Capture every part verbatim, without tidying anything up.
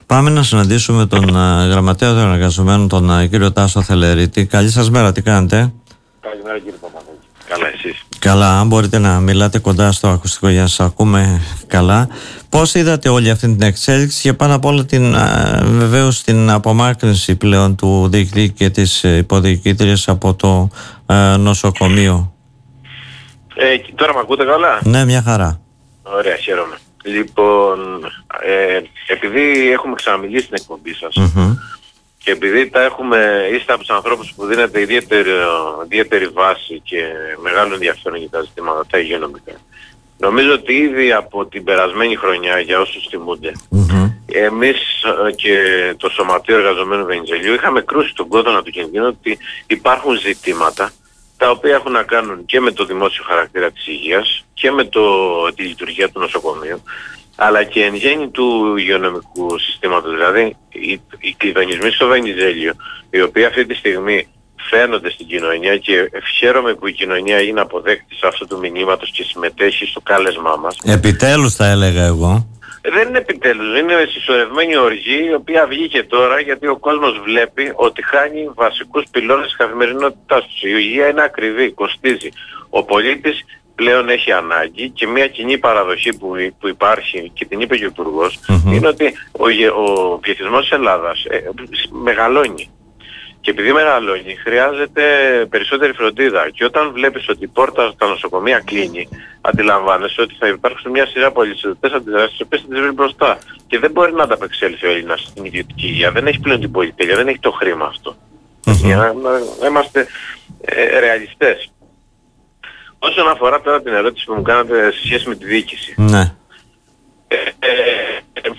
Πάμε να συναντήσουμε τον uh, γραμματέα των εργαζομένων, τον uh, κύριο Τάσο Θελερίτη. Καλή σας μέρα, τι κάνετε? Καλημέρα κύριε Παπαδάκη. Καλά εσείς? Καλά, αν μπορείτε να μιλάτε κοντά στο ακουστικό για να σας ακούμε καλά. Πώς είδατε όλη αυτή την εξέλιξη και πάνω απ' όλα την, uh, βεβαίως την απομάκρυνση πλέον του διοικητή και της υποδιοικήτριας από το uh, νοσοκομείο? Ε, τώρα με ακούτε καλά? Ναι, μια χαρά. Ωραία, χαίρομαι. Λοιπόν, ε, επειδή έχουμε ξαναμιλήσει στην εκπομπή σας Mm-hmm. και επειδή τα έχουμε, είστε από τους ανθρώπους που δίνετε ιδιαίτερη, ιδιαίτερη βάση και μεγάλο ενδιαφέρον για τα ζητήματα τα υγειονομικά, νομίζω ότι ήδη από την περασμένη χρονιά, για όσους θυμούνται, Mm-hmm. εμείς και το Σωματείο Εργαζομένων Βενιζελίου είχαμε κρούσει τον κόδωνα του κινδύνου ότι υπάρχουν ζητήματα τα οποία έχουν να κάνουν και με το δημόσιο χαρακτήρα της υγείας και με το, τη λειτουργία του νοσοκομείου, αλλά και εν γέννη του υγειονομικού συστήματος. Δηλαδή οι, οι κλειδονισμοί στο Βενιζέλιο, οι οποίοι αυτή τη στιγμή φαίνονται στην κοινωνία, και χαίρομαι που η κοινωνία είναι αποδέκτης αυτού του μηνύματος και συμμετέχει στο κάλεσμά μας. Επιτέλους θα έλεγα εγώ. Δεν είναι επιτέλους, είναι συσσωρευμένη οργή, η οποία βγήκε τώρα γιατί ο κόσμος βλέπει ότι χάνει βασικούς πυλώνες της καθημερινότητάς του. Η υγεία είναι ακριβή, κοστίζει. Ο πολίτης πλέον έχει ανάγκη, και μια κοινή παραδοχή που, που υπάρχει, και την είπε και ο Υπουργός, Mm-hmm. είναι ότι ο, ο πληθυσμός της Ελλάδας ε, μεγαλώνει. Και επειδή μεγαλώνει, χρειάζεται περισσότερη φροντίδα. Και όταν βλέπεις ότι η πόρτα στα νοσοκομεία κλείνει, αντιλαμβάνεσαι ότι θα υπάρξουν μια σειρά πολυσυντητές αντιδράσεις, τις οποίες θα τις βρει μπροστά. Και δεν μπορεί να ανταπεξέλθει ο Έλληνας στην ιδιωτική υγεία. Δεν έχει πλέον την πολυτέλεια, δεν έχει το χρήμα αυτό. Mm-hmm. Για να, να είμαστε ε, ρεαλιστές. Όσον αφορά τώρα την ερώτηση που μου κάνατε σε σχέση με τη διοίκηση. Ναι. Ε, ε, ε,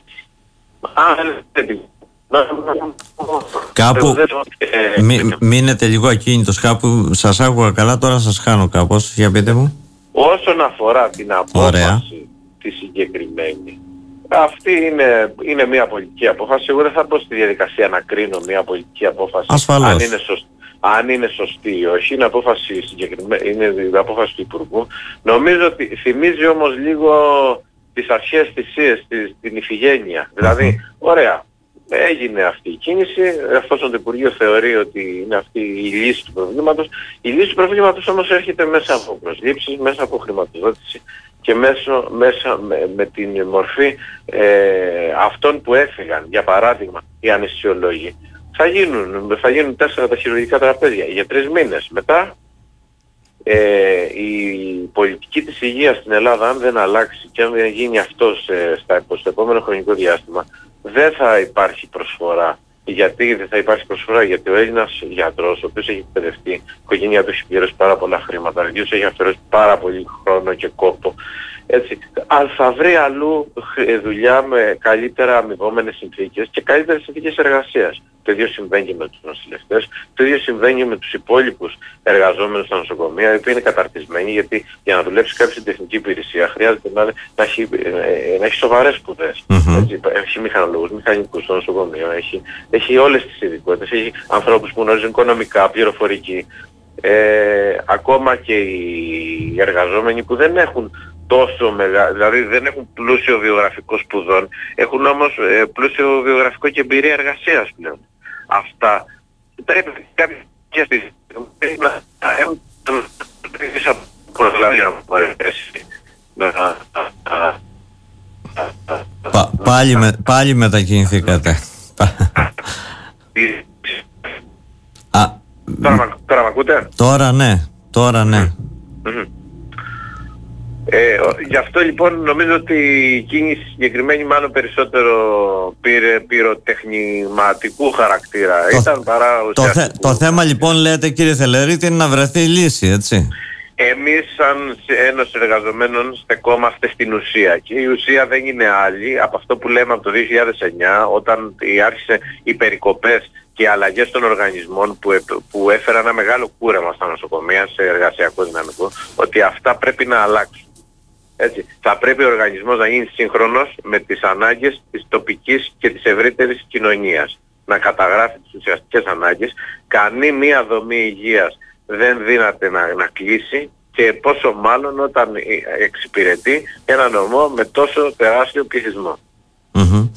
αν θέλετε, κάπου μη, μείνετε λίγο ακίνητος, κάπου σας άκουγα καλά, τώρα σας χάνω κάπως, για πείτε μου. Όσον αφορά την απόφαση Ωραία. τη συγκεκριμένη, αυτή είναι, είναι μια πολιτική απόφαση. Εγώ δεν θα μπω στη διαδικασία να κρίνω μια πολιτική απόφαση. Ασφαλώς. Αν είναι σωστή, αν είναι σωστή ή όχι. Είναι απόφαση συγκεκριμένη, είναι η απόφαση του Υπουργού. Νομίζω ότι θυμίζει όμως λίγο τις αρχές θυσίες, την Ιφηγένεια. Mm-hmm. Δηλαδή, ωραία, έγινε αυτή η κίνηση, εφόσον το Υπουργείο θεωρεί ότι είναι αυτή η λύση του προβλήματος. Η λύση του προβλήματος όμως έρχεται μέσα από προσλήψεις, μέσα από χρηματοδότηση και μέσω, μέσα με, με την μορφή ε, αυτών που έφυγαν. Για παράδειγμα, οι αναισθησιολόγοι θα γίνουν, θα γίνουν τέσσερα τα χειρουργικά τραπέζια για τρεις μήνες. Μετά ε, η πολιτική της υγείας στην Ελλάδα, αν δεν αλλάξει και αν δεν γίνει αυτό σε, στα, στο επόμενο χρονικό διάστημα, δεν θα υπάρχει προσφορά. Γιατί δεν θα υπάρχει προσφορά? Γιατί ο Έλληνας γιατρός, ο οποίος έχει εκπαιδευτεί, η οικογένειά του έχει πληρώσει πάρα πολλά χρήματα, ο οποίος έχει αφαιρώσει πάρα πολύ χρόνο και κόπο, έτσι, αν θα βρει αλλού δουλειά με καλύτερα αμοιβόμενες συνθήκες και καλύτερες συνθήκες εργασίας. Το ίδιο συμβαίνει και με τους νοσηλευτές, το ίδιο συμβαίνει με τους υπόλοιπους εργαζόμενους στα νοσοκομεία, οι οποίοι είναι καταρτισμένοι, γιατί για να δουλέψει κάποιος στην τεχνική υπηρεσία χρειάζεται να, να, έχει, να έχει σοβαρές σπουδές. Mm-hmm. Έτσι, έχει μηχανολόγους, μηχανικούς στο νοσοκομείο, έχει, έχει όλες τις ειδικότητες, έχει ανθρώπους που γνωρίζουν οικονομικά, πληροφορική, ε, ακόμα και οι εργαζόμενοι που δεν έχουν τόσο μεγάλο, δηλαδή δεν έχουν πλούσιο βιογραφικό σπουδών, έχουν όμως ε, πλούσιο βιογραφικό και εμπειρία εργασίας πλέον. Αυτά πρέπει κάποιοι να έχουν να προλάβει να μου αρέσει. Πάλι, με, πάλι μετακινηθήκατε. Α, τώρα, τώρα μ' ακούτε? Τώρα ναι, τώρα ναι. Mm-hmm. Ε, γι' αυτό λοιπόν νομίζω ότι η κίνηση συγκεκριμένη μάλλον περισσότερο πήρε πυροτεχνηματικού χαρακτήρα. Το, Ήταν παρά το, θε, το θέμα λοιπόν, λέτε κύριε Θελερίτη, είναι να βρεθεί λύση, έτσι. Εμείς σαν Ένωση Εργαζομένων στεκόμαστε στην ουσία, και η ουσία δεν είναι άλλη από αυτό που λέμε από το δύο χιλιάδες εννιά, όταν άρχισε οι περικοπές και οι αλλαγές των οργανισμών που, που έφεραν ένα μεγάλο κούρεμα στα νοσοκομεία, σε εργασιακό δυναμικό, ότι αυτά πρέπει να αλλάξουν. Έτσι, θα πρέπει ο οργανισμός να γίνει σύγχρονος με τις ανάγκες της τοπικής και της ευρύτερης κοινωνίας. Να καταγράφει τις ουσιαστικές ανάγκες. Κανεί μία δομή υγείας δεν δύναται να, να κλείσει, και πόσο μάλλον όταν εξυπηρετεί ένα νομό με τόσο τεράστιο πληθυσμό. Mm-hmm.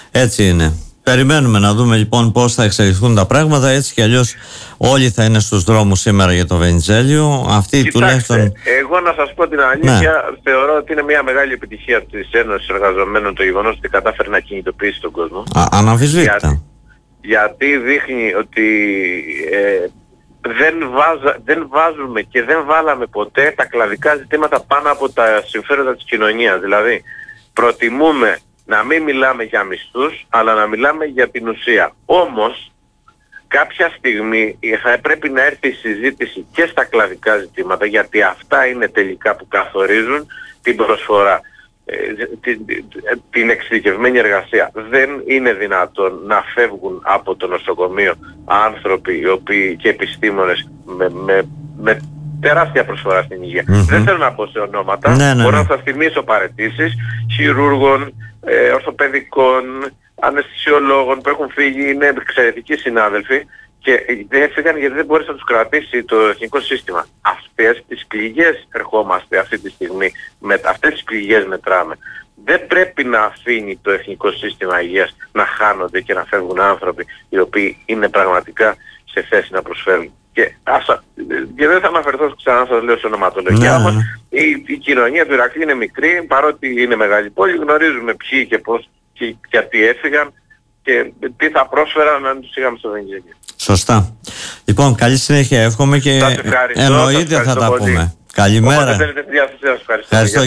Έτσι είναι. Περιμένουμε να δούμε λοιπόν πώς θα εξελιχθούν τα πράγματα. Έτσι κι αλλιώς όλοι θα είναι στους δρόμους σήμερα για το Βενιζέλιο. Αυτή Κοιτάξτε, τουλάχιστον... εγώ να σας πω την αλήθεια, ναι. θεωρώ ότι είναι μια μεγάλη επιτυχία της Ένωσης Εργαζομένων το γεγονός ότι κατάφερε να κινητοποιήσει τον κόσμο. Α, αναμφισβήτητα. Για, γιατί δείχνει ότι ε, δεν, βάζα, δεν βάζουμε και δεν βάλαμε ποτέ τα κλαδικά ζητήματα πάνω από τα συμφέροντα της κοινωνίας. Δηλαδή, προτιμούμε να μην μιλάμε για μισθούς, αλλά να μιλάμε για την ουσία. Όμως, κάποια στιγμή θα πρέπει να έρθει η συζήτηση και στα κλαδικά ζητήματα, γιατί αυτά είναι τελικά που καθορίζουν την προσφορά, την, την εξειδικευμένη εργασία. Δεν είναι δυνατόν να φεύγουν από το νοσοκομείο άνθρωποι οι οποίοι, και επιστήμονες με, με, με τεράστια προσφορά στην υγεία. Mm-hmm. Δεν θέλω να πω σε ονόματα, ναι, ναι, μπορώ ναι. να σας θυμίσω παραιτήσεις χειρούργων, ε, ορθοπαιδικών, αναισθησιολόγων που έχουν φύγει, είναι εξαιρετικοί συνάδελφοι και δεν έφυγαν γιατί δεν μπόρεσε να τους κρατήσει το εθνικό σύστημα. Αυτές τις πληγές ερχόμαστε αυτή τη στιγμή, με αυτές τις πληγές μετράμε. Δεν πρέπει να αφήνει το εθνικό σύστημα υγείας να χάνονται και να φεύγουν άνθρωποι οι οποίοι είναι πραγματικά σε θέση να προσφέρουν. Και, άσα, και δεν θα αναφερθώ ξανά, σας λέω σε ονοματολογία, όμως η, η κοινωνία του Ηρακλή είναι μικρή, παρότι είναι μεγάλη πόλη, γνωρίζουμε ποιοι και πώς και γιατί έφυγαν και τι θα πρόσφεραν αν τους είχαμε στο Βενιζέλιο. Σωστά. Λοιπόν, καλή συνέχεια εύχομαι και εννοείται θα τα πολύ. πούμε. Καλημέρα. Όποτε θέλετε, ευχαριστώ. Ευχαριστώ.